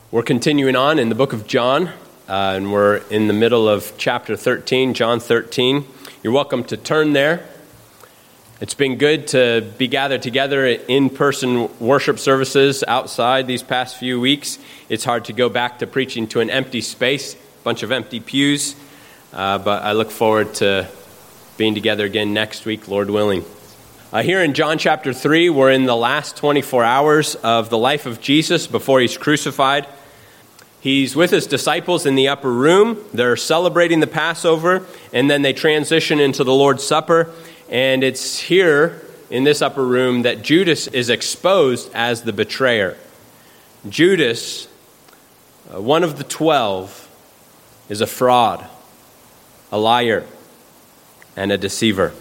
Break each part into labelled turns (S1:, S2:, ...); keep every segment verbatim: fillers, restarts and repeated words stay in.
S1: We're continuing on in the book of John, uh, and we're in the middle of chapter thirteen, John thirteen. You're welcome to turn there. It's been good to be gathered together at in-person worship services outside these past few weeks. It's hard to go back to preaching to an empty space, a bunch of empty pews, uh, but I look forward to being together again next week, Lord willing. Uh, here in John chapter three, we're in the last twenty-four hours of the life of Jesus before he's crucified. He's with his disciples in the upper room. They're celebrating the Passover, and then they transition into the Lord's Supper. And it's here in this upper room that Judas is exposed as the betrayer. Judas, uh, one of the twelve, is a fraud, a liar, and a deceiver.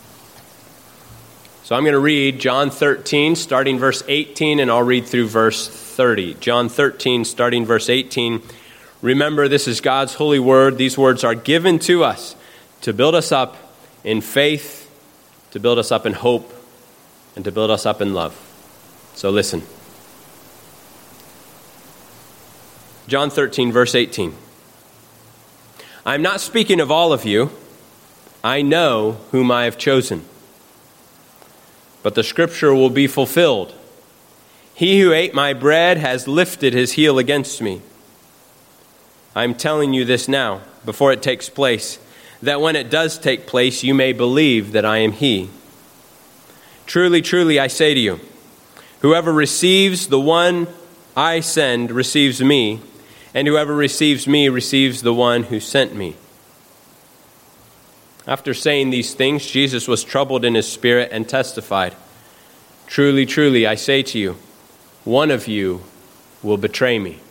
S1: So I'm going to read John thirteen, starting verse eighteen, and I'll read through verse thirty. John thirteen, starting verse eighteen. Remember, this is God's holy word. These words are given to us to build us up in faith, to build us up in hope, and to build us up in love. So listen. John thirteen, verse eighteen. I'm not speaking of all of you. I know whom I have chosen. But the scripture will be fulfilled. He who ate my bread has lifted his heel against me. I'm telling you this now, before it takes place, that when it does take place, you may believe that I am he. Truly, truly, I say to you, whoever receives the one I send receives me, and whoever receives me receives the one who sent me. After saying these things, Jesus was troubled in his spirit and testified, Truly, truly, I say to you, one of you will betray me.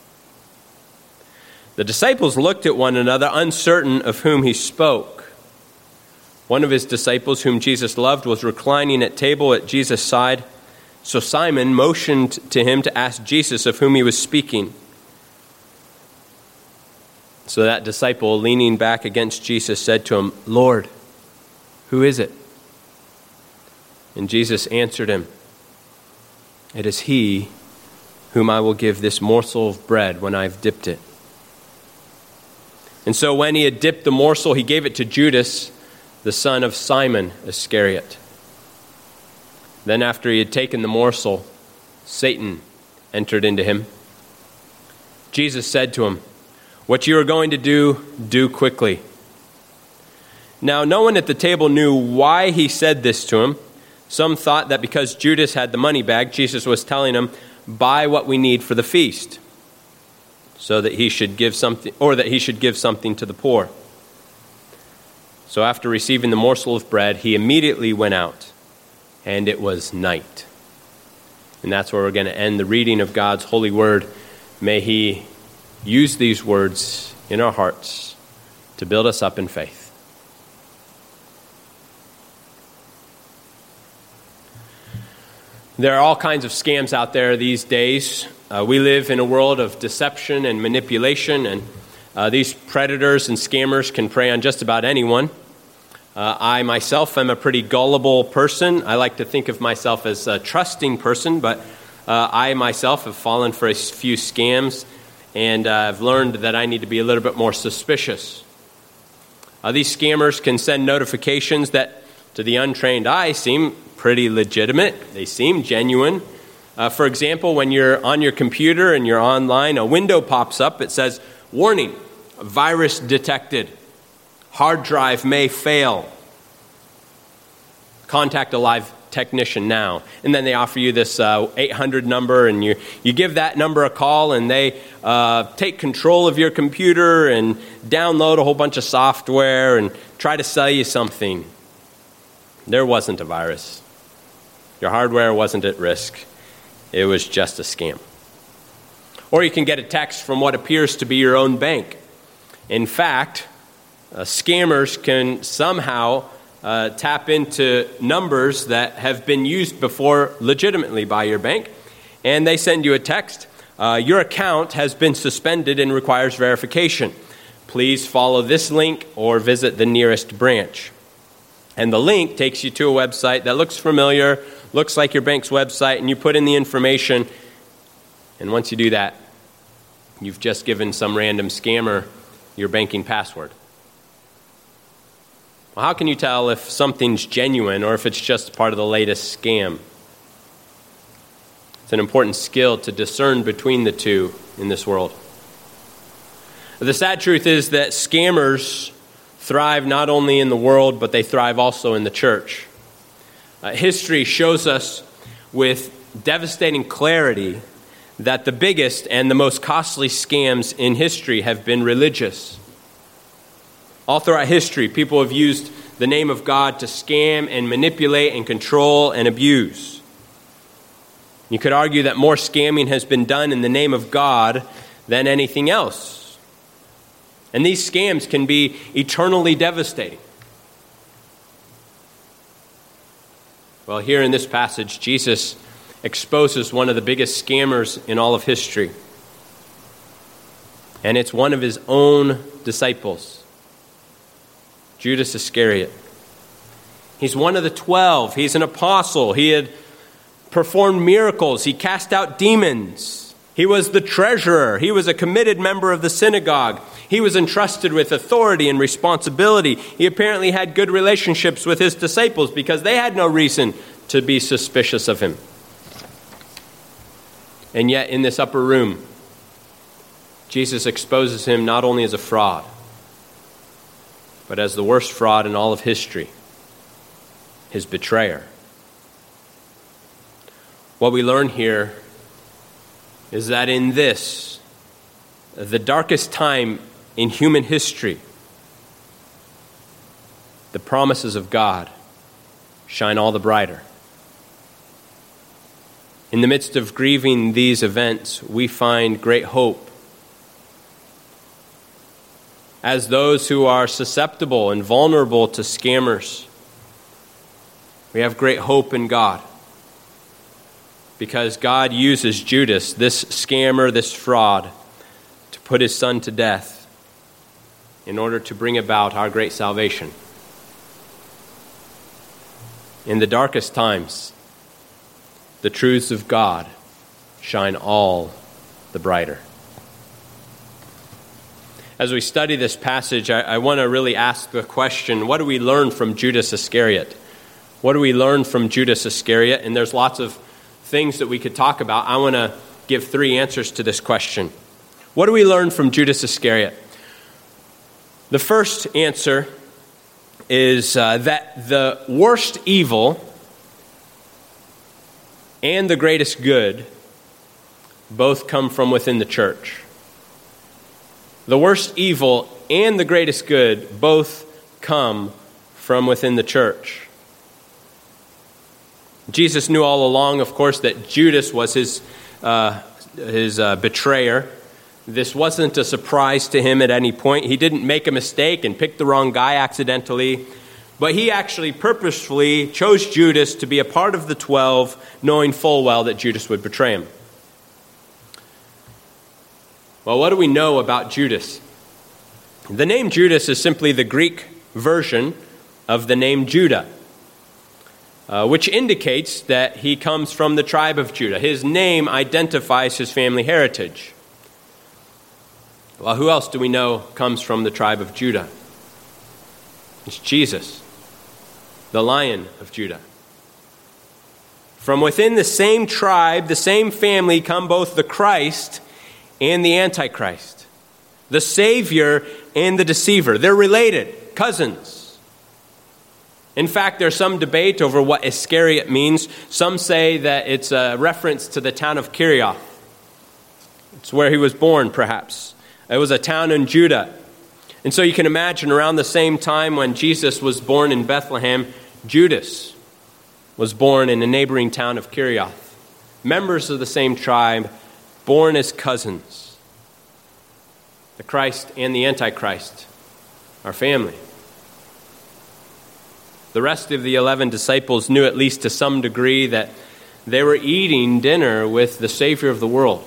S1: The disciples looked at one another, uncertain of whom he spoke. One of his disciples, whom Jesus loved, was reclining at table at Jesus' side. So Simon motioned to him to ask Jesus of whom he was speaking. So that disciple, leaning back against Jesus, said to him, Lord, who is it? And Jesus answered him, It is he whom I will give this morsel of bread when I have dipped it. And so when he had dipped the morsel, he gave it to Judas, the son of Simon Iscariot. Then after he had taken the morsel, Satan entered into him. Jesus said to him, What you are going to do, do quickly. Now, no one at the table knew why he said this to him. Some thought that because Judas had the money bag, Jesus was telling him, buy what we need for the feast, so that he should give something, or that he should give something to the poor. So after receiving the morsel of bread, he immediately went out, and it was night. And that's where we're going to end the reading of God's holy word. May he use these words in our hearts to build us up in faith. There are all kinds of scams out there these days. Uh, we live in a world of deception and manipulation, and uh, these predators and scammers can prey on just about anyone. Uh, I myself am a pretty gullible person. I like to think of myself as a trusting person, but uh, I myself have fallen for a few scams, and uh, I've learned that I need to be a little bit more suspicious. Uh, these scammers can send notifications that, to the untrained eye, seem pretty legitimate. They seem genuine. Uh, for example, when you're on your computer and you're online, a window pops up. It says, warning, virus detected. Hard drive may fail. Contact a live technician now. And then they offer you this uh, eight hundred number, and you, you give that number a call, and they uh, take control of your computer and download a whole bunch of software and try to sell you something. There wasn't a virus. Your hardware wasn't at risk. It was just a scam. Or you can get a text from what appears to be your own bank. In fact, uh, scammers can somehow uh, tap into numbers that have been used before legitimately by your bank, and they send you a text. Uh, your account has been suspended and requires verification. Please follow this link or visit the nearest branch. And the link takes you to a website that looks familiar, looks like your bank's website, and you put in the information. And once you do that, You've just given some random scammer your banking password. Well, how can you tell if something's genuine or if it's just part of the latest scam? It's an important skill to discern between the two in this world. The sad truth is that scammers thrive not only in the world, but they thrive also in the church. Uh, history shows us with devastating clarity that the biggest and the most costly scams in history have been religious. All throughout history, people have used the name of God to scam and manipulate and control and abuse. You could argue that more scamming has been done in the name of God than anything else. And these scams can be eternally devastating. Well, here in this passage, Jesus exposes one of the biggest scammers in all of history. And it's one of his own disciples, Judas Iscariot. He's one of the twelve. He's an apostle. He had performed miracles. He cast out demons. He was the treasurer. He was a committed member of the synagogue. He was entrusted with authority and responsibility. He apparently had good relationships with his disciples because they had no reason to be suspicious of him. And yet, in this upper room, Jesus exposes him not only as a fraud, but as the worst fraud in all of history, his betrayer. What we learn here is that in this, the darkest time in human history, the promises of God shine all the brighter. In the midst of grieving these events, we find great hope. As those who are susceptible and vulnerable to scammers, we have great hope in God. Because God uses Judas, this scammer, this fraud, to put his son to death in order to bring about our great salvation. In the darkest times, the truths of God shine all the brighter. As we study this passage, I, I want to really ask the question, what do we learn from Judas Iscariot? What do we learn from Judas Iscariot? And there's lots of things that we could talk about. I want to give three answers to this question. What do we learn from Judas Iscariot? The first answer is uh, that the worst evil and the greatest good both come from within the church. The worst evil and the greatest good both come from within the church. Jesus knew all along, of course, that Judas was his uh, his uh, betrayer. This wasn't a surprise to him at any point. He didn't make a mistake and pick the wrong guy accidentally. But he actually purposefully chose Judas to be a part of the twelve, knowing full well that Judas would betray him. Well, what do we know about Judas? The name Judas is simply the Greek version of the name Judah, uh, which indicates that he comes from the tribe of Judah. His name identifies his family heritage. Well, who else do we know comes from the tribe of Judah? It's Jesus, the Lion of Judah. From within the same tribe, the same family, come both the Christ and the Antichrist, the Savior and the deceiver. They're related, cousins. In fact, there's some debate over what Iscariot means. Some say that it's a reference to the town of Kirioth. It's where he was born, perhaps. It was a town in Judah. And so you can imagine around the same time when Jesus was born in Bethlehem, Judas was born in a neighboring town of Kirioth. Members of the same tribe, born as cousins. The Christ and the Antichrist are family. The rest of the eleven disciples knew, at least to some degree, that they were eating dinner with the Savior of the world.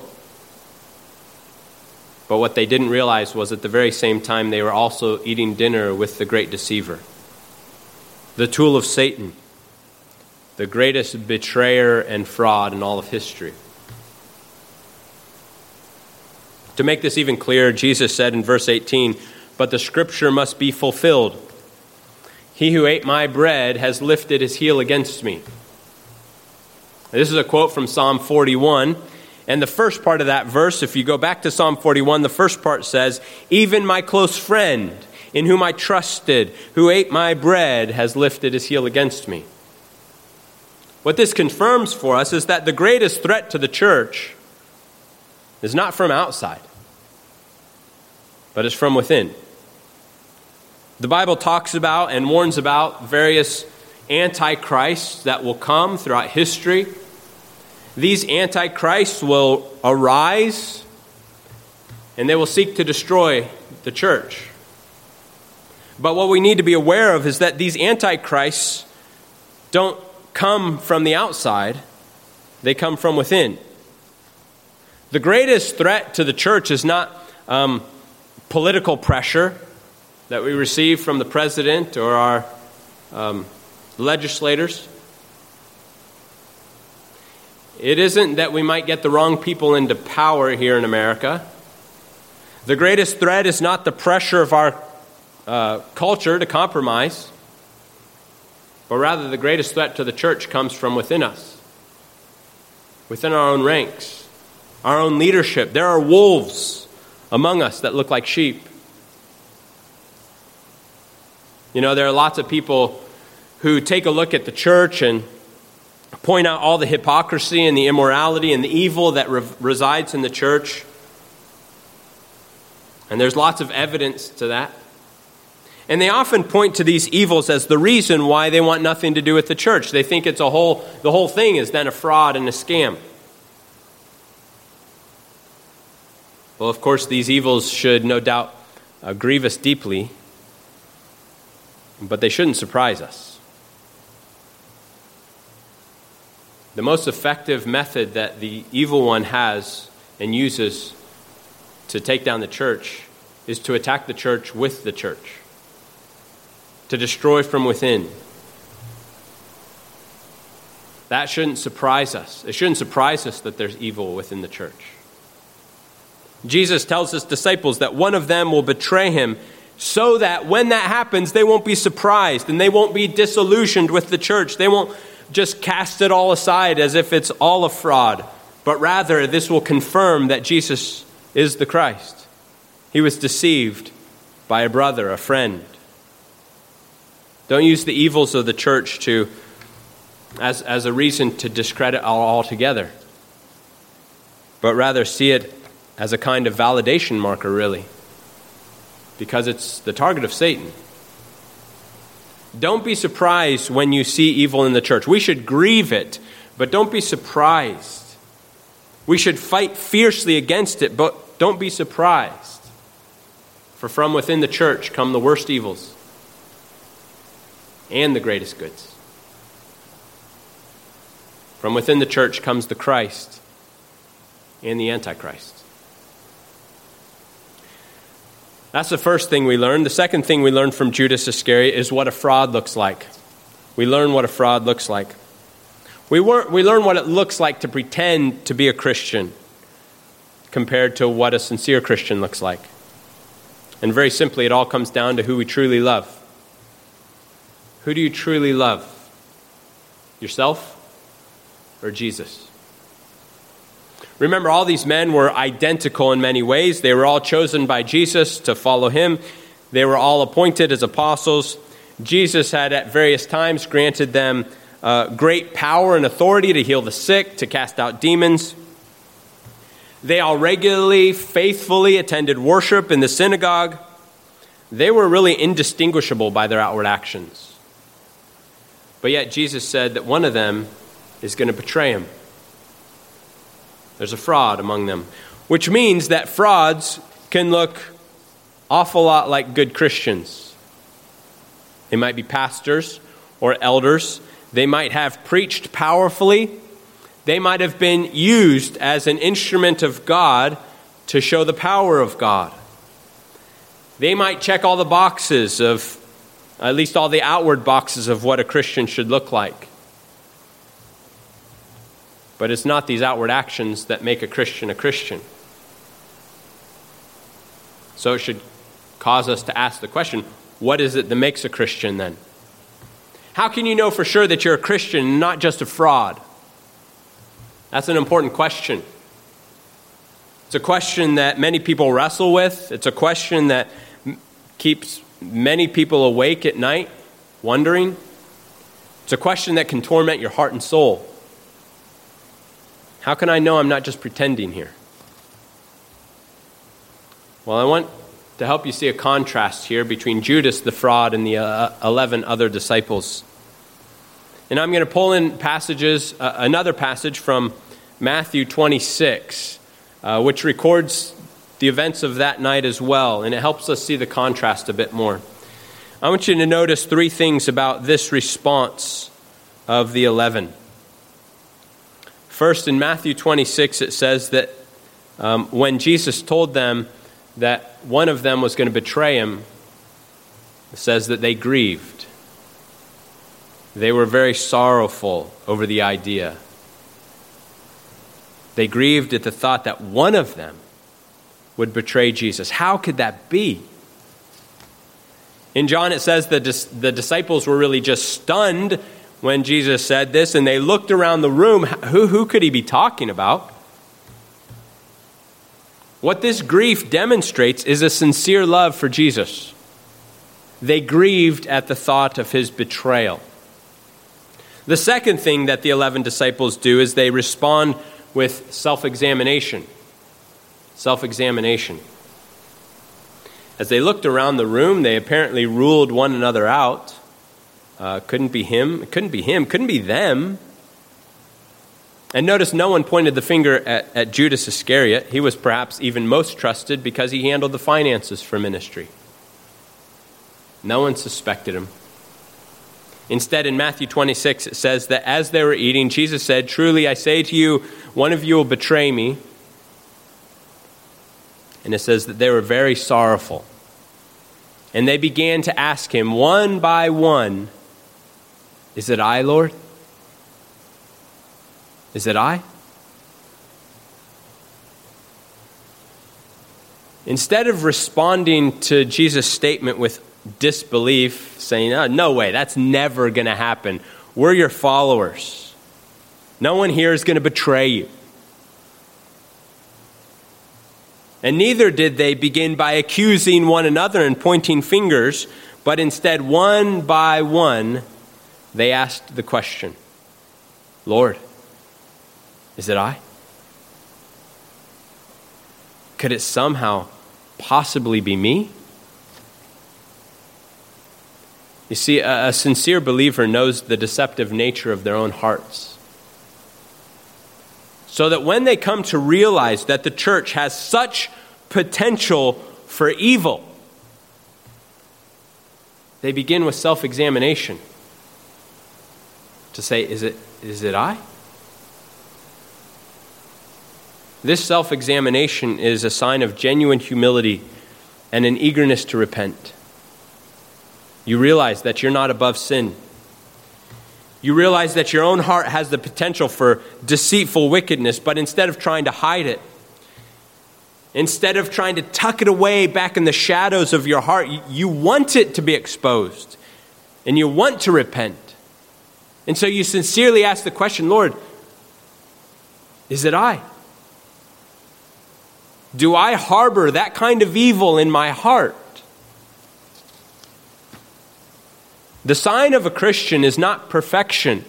S1: But what they didn't realize was at the very same time they were also eating dinner with the great deceiver, the tool of Satan, the greatest betrayer and fraud in all of history. To make this even clearer, Jesus said in verse eighteen, "But the scripture must be fulfilled. He who ate my bread has lifted his heel against me." This is a quote from Psalm forty-one. And the first part of that verse, if you go back to Psalm forty-one, the first part says, "Even my close friend, in whom I trusted, who ate my bread, has lifted his heel against me." What this confirms for us is that the greatest threat to the church is not from outside, but is from within. The Bible talks about and warns about various antichrists that will come throughout history. These antichrists will arise and they will seek to destroy the church. But what we need to be aware of is that these antichrists don't come from the outside, they come from within. The greatest threat to the church is not um, political pressure that we receive from the president or our um, legislators. It isn't that we might get the wrong people into power here in America. The greatest threat is not the pressure of our uh, culture to compromise, but rather the greatest threat to the church comes from within us, within our own ranks, our own leadership. There are wolves among us that look like sheep. You know, there are lots of people who take a look at the church and point out all the hypocrisy and the immorality and the evil that re- resides in the church. And there's lots of evidence to that. And they often point to these evils as the reason why they want nothing to do with the church. They think it's a whole, the whole thing is then a fraud and a scam. Well, of course, these evils should no doubt uh, grieve us deeply, but they shouldn't surprise us. The most effective method that the evil one has and uses to take down the church is to attack the church with the church, to destroy from within. That shouldn't surprise us. It shouldn't surprise us that there's evil within the church. Jesus tells his disciples that one of them will betray him so that when that happens, they won't be surprised and they won't be disillusioned with the church. They won't just cast it all aside as if it's all a fraud, but rather this will confirm that Jesus is the Christ. He was deceived by a brother, a friend. Don't use the evils of the church to as, as a reason to discredit all altogether, but rather see it as a kind of validation marker, really, because it's the target of Satan. Don't be surprised when you see evil in the church. We should grieve it, but don't be surprised. We should fight fiercely against it, but don't be surprised. For from within the church come the worst evils and the greatest goods. From within the church comes the Christ and the Antichrist. That's the first thing we learn. The second thing we learn from Judas Iscariot is what a fraud looks like. We learn what a fraud looks like. We, were, we learn what it looks like to pretend to be a Christian compared to what a sincere Christian looks like. And very simply, it all comes down to who we truly love. Who do you truly love? Yourself or Jesus? Remember, all these men were identical in many ways. They were all chosen by Jesus to follow him. They were all appointed as apostles. Jesus had at various times granted them uh, great power and authority to heal the sick, to cast out demons. They all regularly, faithfully attended worship in the synagogue. They were really indistinguishable by their outward actions. But yet Jesus said that one of them is going to betray him. There's a fraud among them, which means that frauds can look awful lot like good Christians. They might be pastors or elders. They might have preached powerfully. They might have been used as an instrument of God to show the power of God. They might check all the boxes of, at least all the outward boxes of what a Christian should look like. But it's not these outward actions that make a Christian a Christian. So it should cause us to ask the question, what is it that makes a Christian then? How can you know for sure that you're a Christian and not just a fraud? That's an important question. It's a question that many people wrestle with. It's a question that m- keeps many people awake at night, wondering. It's a question that can torment your heart and soul. How can I know I'm not just pretending here? Well, I want to help you see a contrast here between Judas the fraud and the uh, eleven other disciples. And I'm going to pull in passages, uh, another passage from Matthew twenty-six, uh, which records the events of that night as well, and it helps us see the contrast a bit more. I want you to notice three things about this response of the eleven. First, in Matthew twenty-six, it says that um, when Jesus told them that one of them was going to betray him, it says that they grieved. They were very sorrowful over the idea. They grieved at the thought that one of them would betray Jesus. How could that be? In John, it says that the disciples were really just stunned when Jesus said this, and they looked around the room. Who, who could he be talking about? What this grief demonstrates is a sincere love for Jesus. They grieved at the thought of his betrayal. The second thing that the eleven disciples do is they respond with self-examination. Self-examination. As they looked around the room, they apparently ruled one another out. Uh, couldn't be him. It couldn't be him. Couldn't be them. And notice no one pointed the finger at, at Judas Iscariot. He was perhaps even most trusted because he handled the finances for ministry. No one suspected him. Instead, in Matthew twenty-six, it says that as they were eating, Jesus said, "Truly I say to you, one of you will betray me." And it says that they were very sorrowful. And they began to ask him one by one, "Is it I, Lord? Is it I?" Instead of responding to Jesus' statement with disbelief, saying, "Oh, no way, that's never going to happen. We're your followers. No one here is going to betray you." And neither did they begin by accusing one another and pointing fingers, but instead, one by one, they asked the question, "Lord, is it I? Could it somehow possibly be me?" You see, a, a sincere believer knows the deceptive nature of their own hearts. So that when they come to realize that the church has such potential for evil, they begin with self-examination to say, is it, is it I? This self-examination is a sign of genuine humility and an eagerness to repent. You realize that you're not above sin. You realize that your own heart has the potential for deceitful wickedness, but instead of trying to hide it, instead of trying to tuck it away back in the shadows of your heart, you, you want it to be exposed, and you want to repent. And so you sincerely ask the question, "Lord, is it I? Do I harbor that kind of evil in my heart?" The sign of a Christian is not perfection.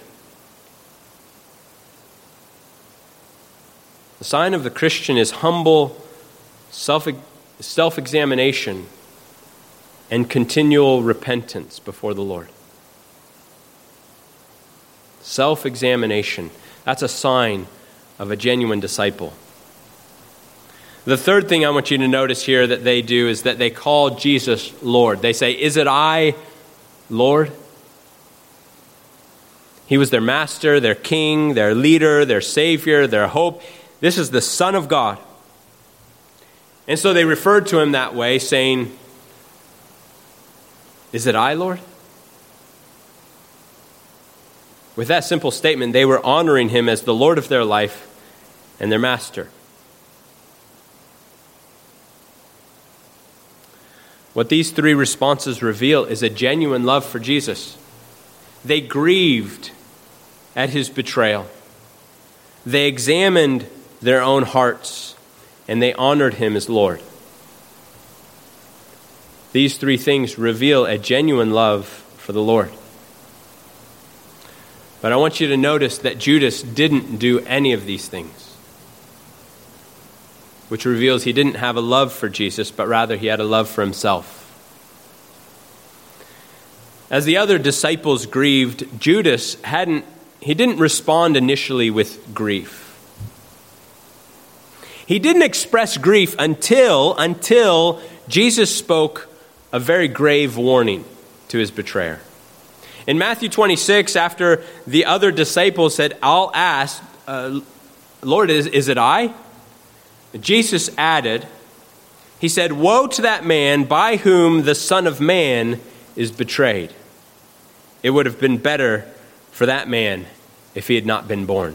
S1: The sign of the Christian is humble self, self-examination and continual repentance before the Lord. Self-examination. That's a sign of a genuine disciple. The third thing I want you to notice here that they do is that they call Jesus Lord. They say, "Is it I, Lord?" He was their master, their king, their leader, their savior, their hope. This is the Son of God. And so they referred to him that way, saying, "Is it I, Lord?" With that simple statement, they were honoring him as the Lord of their life and their master. What these three responses reveal is a genuine love for Jesus. They grieved at his betrayal. They examined their own hearts, and they honored him as Lord. These three things reveal a genuine love for the Lord. But I want you to notice that Judas didn't do any of these things, which reveals he didn't have a love for Jesus, but rather he had a love for himself. As the other disciples grieved, Judas hadn't, he didn't respond initially with grief. He didn't express grief until, until Jesus spoke a very grave warning to his betrayer. In Matthew twenty-six, after the other disciples said, I'll ask, uh, Lord, is, is it I? Jesus added, he said, woe to that man by whom the Son of Man is betrayed. It would have been better for that man if he had not been born.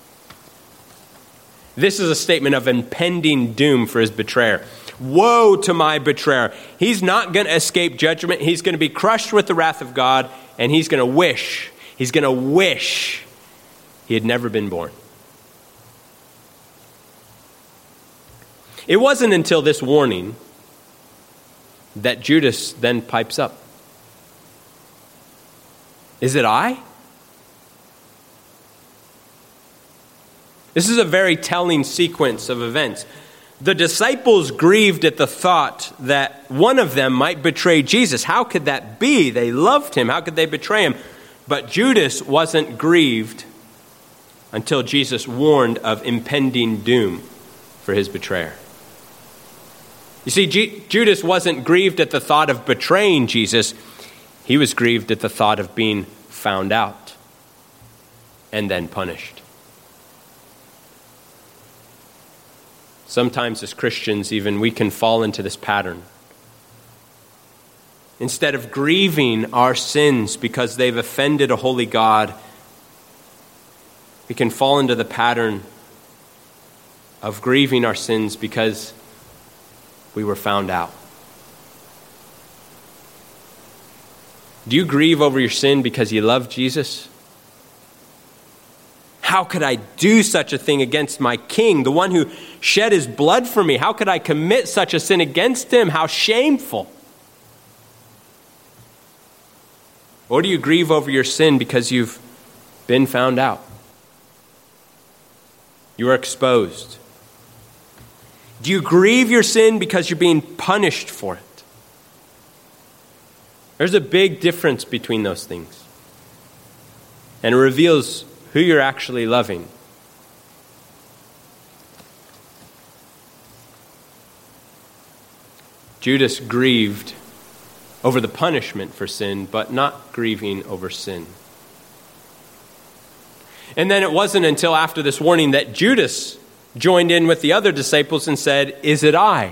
S1: This is a statement of impending doom for his betrayer. Woe to my betrayer. He's not going to escape judgment. He's going to be crushed with the wrath of God, and he's going to wish, he's going to wish he had never been born. It wasn't until this warning that Judas then pipes up. Is it I? This is a very telling sequence of events. The disciples grieved at the thought that one of them might betray Jesus. How could that be? They loved him. How could they betray him? But Judas wasn't grieved until Jesus warned of impending doom for his betrayer. You see, G- Judas wasn't grieved at the thought of betraying Jesus. He was grieved at the thought of being found out and then punished. Sometimes as Christians, even, we can fall into this pattern. Instead of grieving our sins because they've offended a holy God, we can fall into the pattern of grieving our sins because we were found out. Do you grieve over your sin because you love Jesus? How could I do such a thing against my King, the one who shed his blood for me? How could I commit such a sin against him? How shameful. Or do you grieve over your sin because you've been found out? You are exposed. Do you grieve your sin because you're being punished for it? There's a big difference between those things. And it reveals who you're actually loving. Judas grieved over the punishment for sin, but not grieving over sin. And then it wasn't until after this warning that Judas joined in with the other disciples and said, "Is it I?"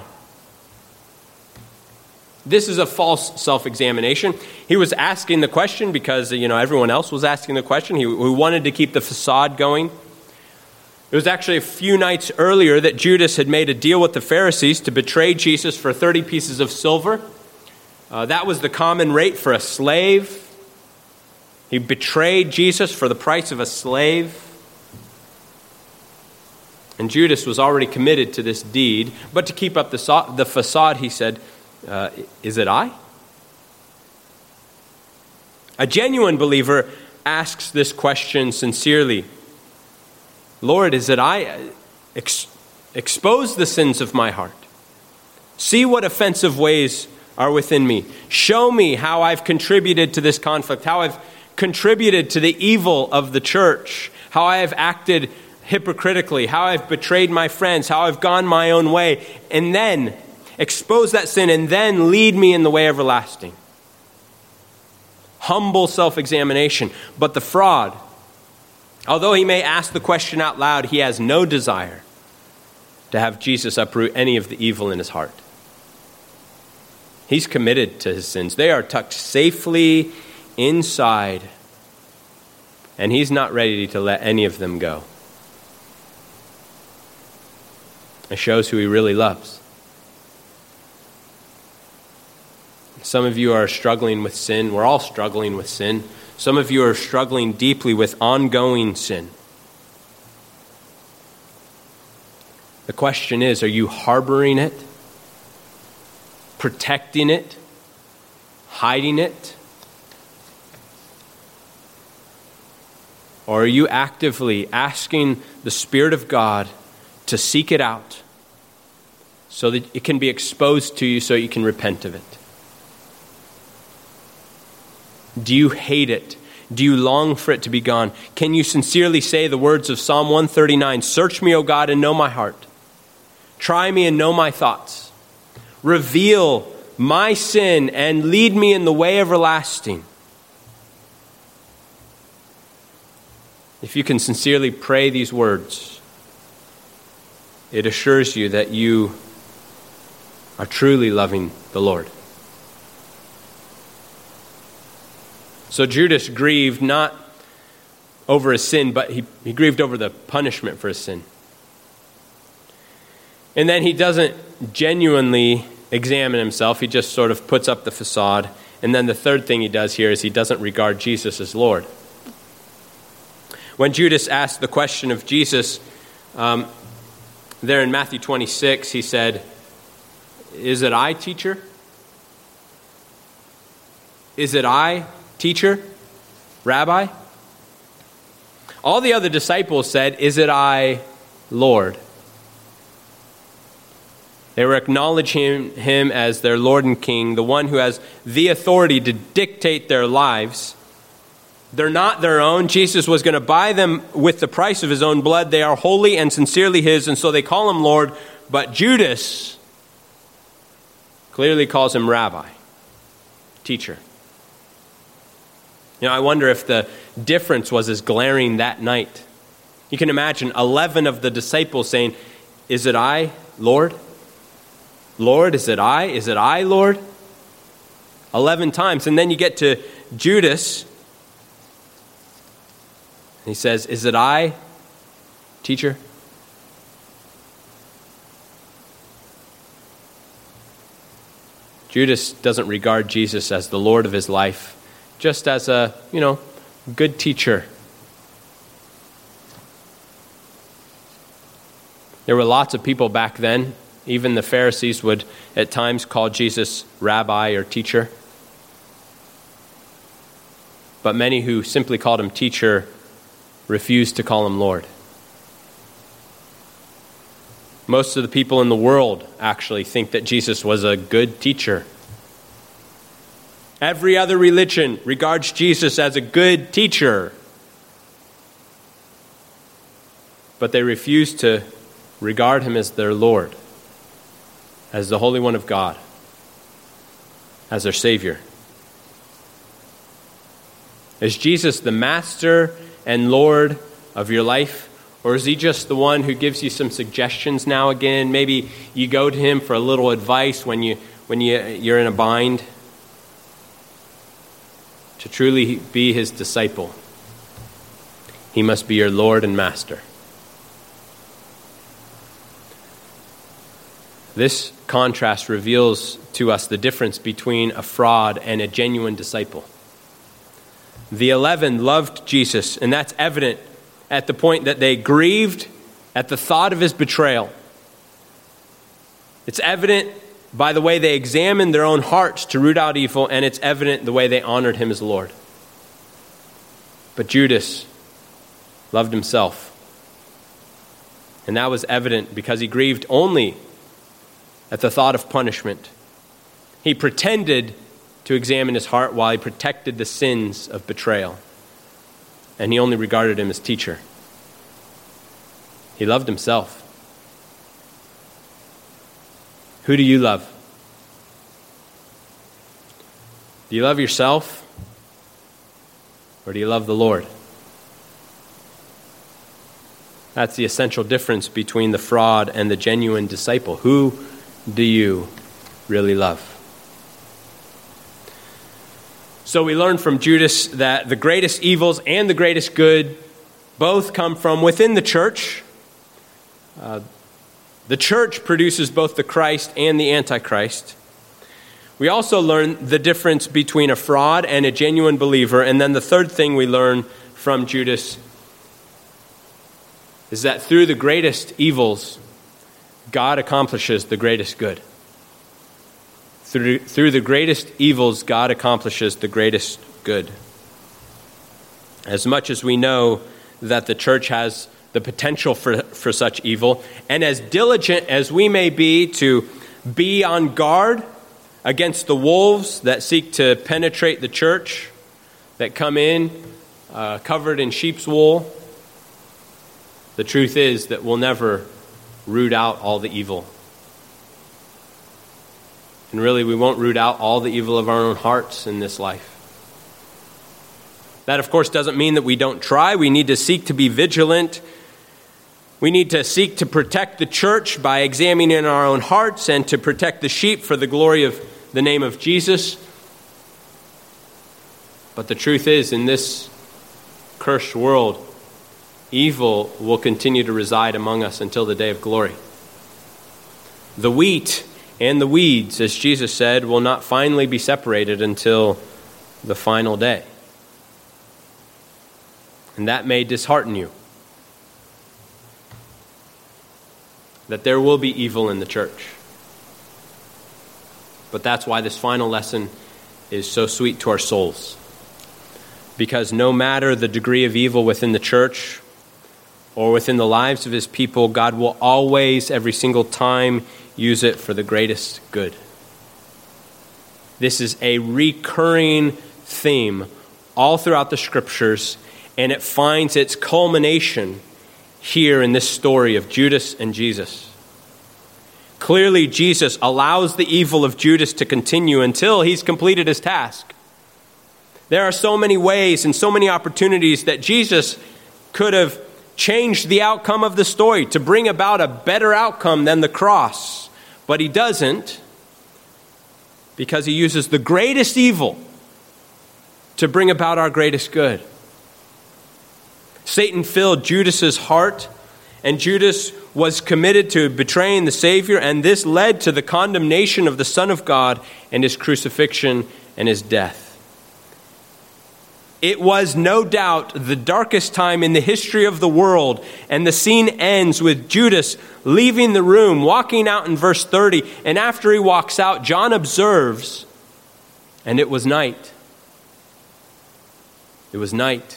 S1: This is a false self-examination. He was asking the question because, you know, everyone else was asking the question. He, he wanted to keep the facade going. It was actually a few nights earlier that Judas had made a deal with the Pharisees to betray Jesus for thirty pieces of silver. Uh, that was the common rate for a slave. He betrayed Jesus for the price of a slave. And Judas was already committed to this deed. But to keep up the, so- the facade, he said, Uh, is it I? A genuine believer asks this question sincerely. Lord, is it I? Ex- expose the sins of my heart. See what offensive ways are within me. Show me how I've contributed to this conflict, how I've contributed to the evil of the church, how I have acted hypocritically, how I've betrayed my friends, how I've gone my own way, and then expose that sin and then lead me in the way everlasting. Humble self-examination. But the fraud, although he may ask the question out loud, he has no desire to have Jesus uproot any of the evil in his heart. He's committed to his sins. They are tucked safely inside, and he's not ready to let any of them go. It shows who he really loves. Some of you are struggling with sin. We're all struggling with sin. Some of you are struggling deeply with ongoing sin. The question is, are you harboring it, protecting it, hiding it? Or are you actively asking the Spirit of God to seek it out so that it can be exposed to you so you can repent of it? Do you hate it? Do you long for it to be gone? Can you sincerely say the words of Psalm one thirty-nine, "Search me, O God, and know my heart. Try me and know my thoughts. Reveal my sin and lead me in the way everlasting." If you can sincerely pray these words, it assures you that you are truly loving the Lord. So Judas grieved not over his sin, but he, he grieved over the punishment for his sin. And then he doesn't genuinely examine himself. He just sort of puts up the facade. And then the third thing he does here is he doesn't regard Jesus as Lord. When Judas asked the question of Jesus, um, there in Matthew twenty-six, he said, "Is it I, teacher? Is it I, teacher? Rabbi?" All the other disciples said, "Is it I, Lord?" They were acknowledging him as their Lord and King, the one who has the authority to dictate their lives. They're not their own. Jesus was going to buy them with the price of his own blood. They are wholly and sincerely his, and so they call him Lord. But Judas clearly calls him Rabbi, teacher. You know, I wonder if the difference was as glaring that night. You can imagine eleven of the disciples saying, "Is it I, Lord? Lord, is it I? Is it I, Lord?" Eleven times. And then you get to Judas, and he says, "Is it I, teacher?" Judas doesn't regard Jesus as the Lord of his life, just as a, you know, good teacher. There were lots of people back then. Even the Pharisees would at times call Jesus rabbi or teacher. But many who simply called him teacher refused to call him Lord. Most of the people in the world actually think that Jesus was a good teacher. Every other religion regards Jesus as a good teacher. But they refuse to regard him as their Lord, as the Holy One of God, as their Savior. Is Jesus the master and Lord of your life? Or is he just the one who gives you some suggestions now and again? Maybe you go to him for a little advice when, you, when you, you're in a bind. To truly be his disciple, he must be your Lord and master. This contrast reveals to us the difference between a fraud and a genuine disciple. The eleven loved Jesus, and that's evident at the point that they grieved at the thought of his betrayal. It's evident by the way they examined their own hearts to root out evil, and it's evident the way they honored him as Lord. But Judas loved himself. And that was evident because he grieved only at the thought of punishment. He pretended to examine his heart while he protected the sins of betrayal. And he only regarded him as teacher. He loved himself. Who do you love? Do you love yourself? Or do you love the Lord? That's the essential difference between the fraud and the genuine disciple. Who do you really love? So we learn from Judas that the greatest evils and the greatest good both come from within the church. Uh, the church produces both the Christ and the Antichrist. We also learn the difference between a fraud and a genuine believer. And then the third thing we learn from Judas is that through the greatest evils, God accomplishes the greatest good. Through, through the greatest evils, God accomplishes the greatest good. As much as we know that the church has the potential for, for such evil, and as diligent as we may be to be on guard against the wolves that seek to penetrate the church, that come in uh, covered in sheep's wool, the truth is that we'll never root out all the evil. And really, we won't root out all the evil of our own hearts in this life. That, of course, doesn't mean that we don't try. We need to seek to be vigilant. We need to seek to protect the church by examining our own hearts and to protect the sheep for the glory of the name of Jesus. But the truth is, in this cursed world, evil will continue to reside among us until the day of glory. The wheat and the weeds, as Jesus said, will not finally be separated until the final day. And that may dishearten you, that there will be evil in the church. But that's why this final lesson is so sweet to our souls. Because no matter the degree of evil within the church or within the lives of his people, God will always, every single time, use it for the greatest good. This is a recurring theme all throughout the scriptures, and it finds its culmination here in this story of Judas and Jesus. Clearly, Jesus allows the evil of Judas to continue until he's completed his task. There are so many ways and so many opportunities that Jesus could have changed the outcome of the story to bring about a better outcome than the cross. But he doesn't, because he uses the greatest evil to bring about our greatest good. Satan filled Judas's heart, and Judas was committed to betraying the Savior, and this led to the condemnation of the Son of God and his crucifixion and his death. It was no doubt the darkest time in the history of the world, and the scene ends with Judas leaving the room, walking out in verse thirty, and after he walks out, John observes, and it was night. It was night.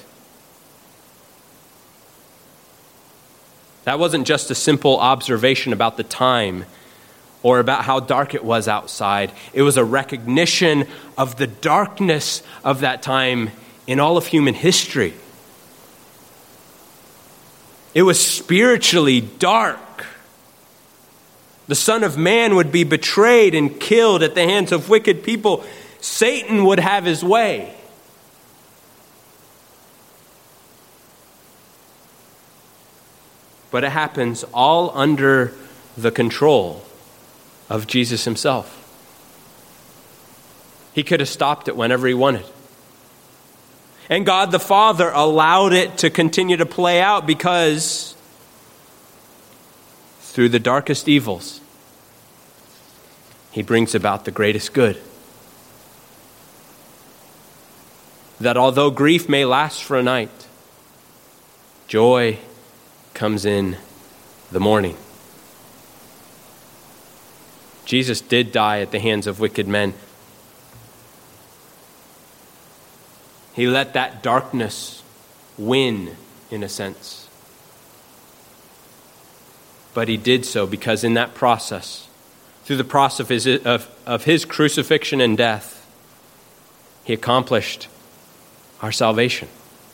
S1: That wasn't just a simple observation about the time or about how dark it was outside. It was a recognition of the darkness of that time in all of human history. It was spiritually dark. The Son of Man would be betrayed and killed at the hands of wicked people. Satan would have his way. But it happens all under the control of Jesus himself. He could have stopped it whenever he wanted. And God the Father allowed it to continue to play out because through the darkest evils, he brings about the greatest good. That although grief may last for a night, joy comes in the morning. Jesus did die at the hands of wicked men. He let that darkness win, in a sense. But he did so because in that process, through the process of his, of, of his crucifixion and death, he accomplished our salvation.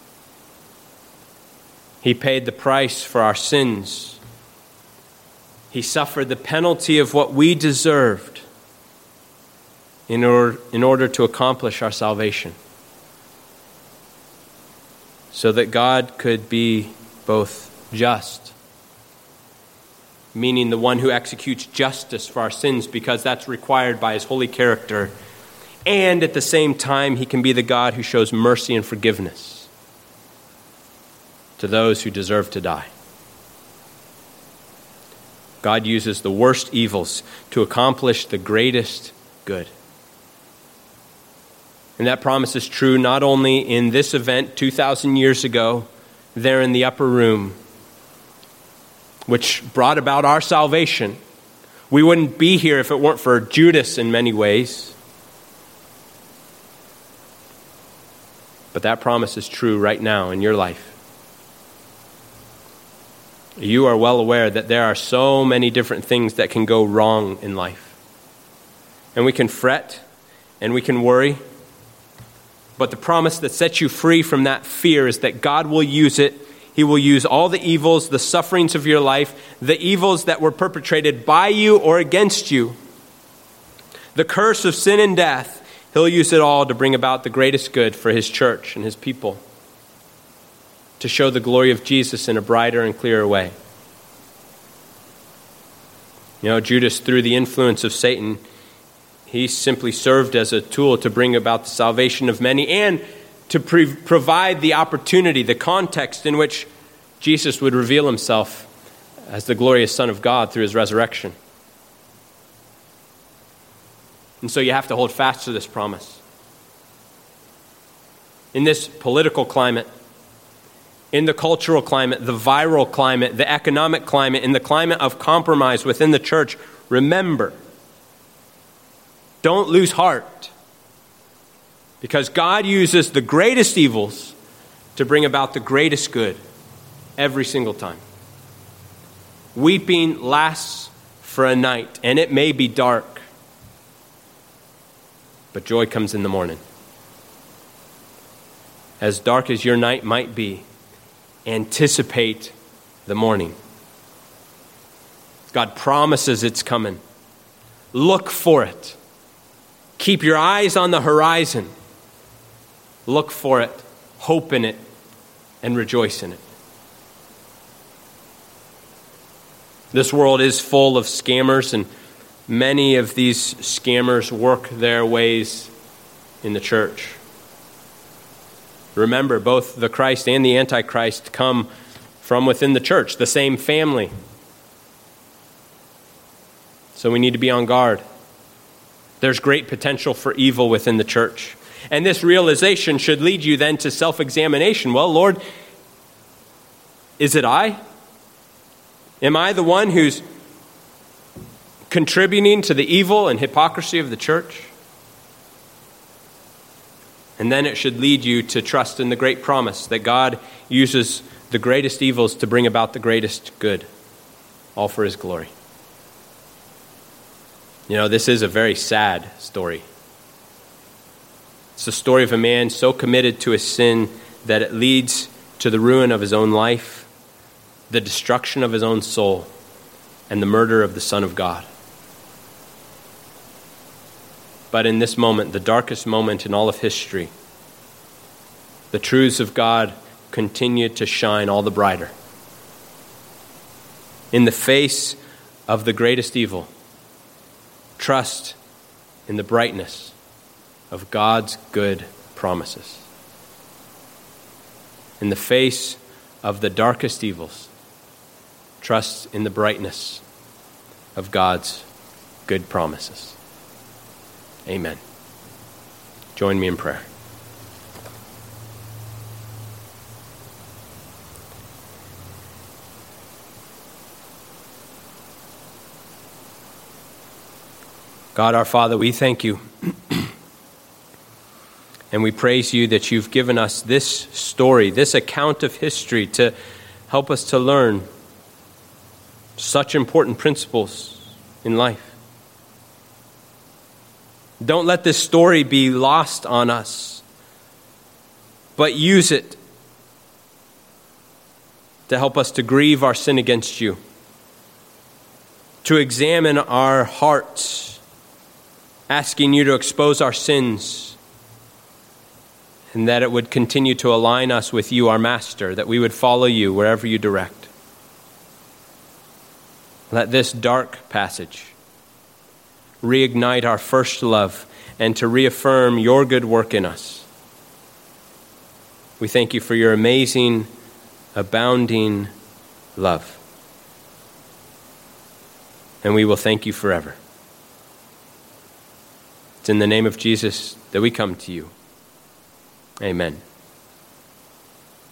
S1: He paid the price for our sins. He suffered the penalty of what we deserved in order, in order to accomplish our salvation. So that God could be both just, meaning the one who executes justice for our sins because that's required by his holy character, and at the same time he can be the God who shows mercy and forgiveness to those who deserve to die. God uses the worst evils to accomplish the greatest good. And that promise is true not only in this event two thousand years ago, there in the upper room, which brought about our salvation. We wouldn't be here if it weren't for Judas in many ways. But that promise is true right now in your life. You are well aware that there are so many different things that can go wrong in life. And we can fret and we can worry. But the promise that sets you free from that fear is that God will use it. He will use all the evils, the sufferings of your life, the evils that were perpetrated by you or against you, the curse of sin and death. He'll use it all to bring about the greatest good for his church and his people, to show the glory of Jesus in a brighter and clearer way. You know, Judas, through the influence of Satan, he simply served as a tool to bring about the salvation of many and to pre- provide the opportunity, the context in which Jesus would reveal himself as the glorious Son of God through his resurrection. And so you have to hold fast to this promise. In this political climate, in the cultural climate, the viral climate, the economic climate, in the climate of compromise within the church, remember, don't lose heart. Because God uses the greatest evils to bring about the greatest good every single time. Weeping lasts for a night, and it may be dark, but joy comes in the morning. As dark as your night might be, anticipate the morning. God promises it's coming. Look for it. Keep your eyes on the horizon. Look for it, hope in it, and rejoice in it. This world is full of scammers, and many of these scammers work their ways in the church. Remember, both the Christ and the Antichrist come from within the church, the same family. So we need to be on guard. There's great potential for evil within the church. And this realization should lead you then to self-examination. Well, Lord, is it I? Am I the one who's contributing to the evil and hypocrisy of the church? And then it should lead you to trust in the great promise that God uses the greatest evils to bring about the greatest good, all for his glory. You know, this is a very sad story. It's the story of a man so committed to his sin that it leads to the ruin of his own life, the destruction of his own soul, and the murder of the Son of God. But in this moment, the darkest moment in all of history, the truths of God continue to shine all the brighter. In the face of the greatest evil, trust in the brightness of God's good promises. In the face of the darkest evils, trust in the brightness of God's good promises. Amen. Join me in prayer. God our Father, we thank you. And we praise you that you've given us this story, this account of history to help us to learn such important principles in life. Don't let this story be lost on us, but use it to help us to grieve our sin against you, to examine our hearts, asking you to expose our sins, and that it would continue to align us with you, our Master, that we would follow you wherever you direct. Let this dark passage reignite our first love and to reaffirm your good work in us. We thank you for your amazing, abounding love. And we will thank you forever. It's in the name of Jesus that we come to you. Amen.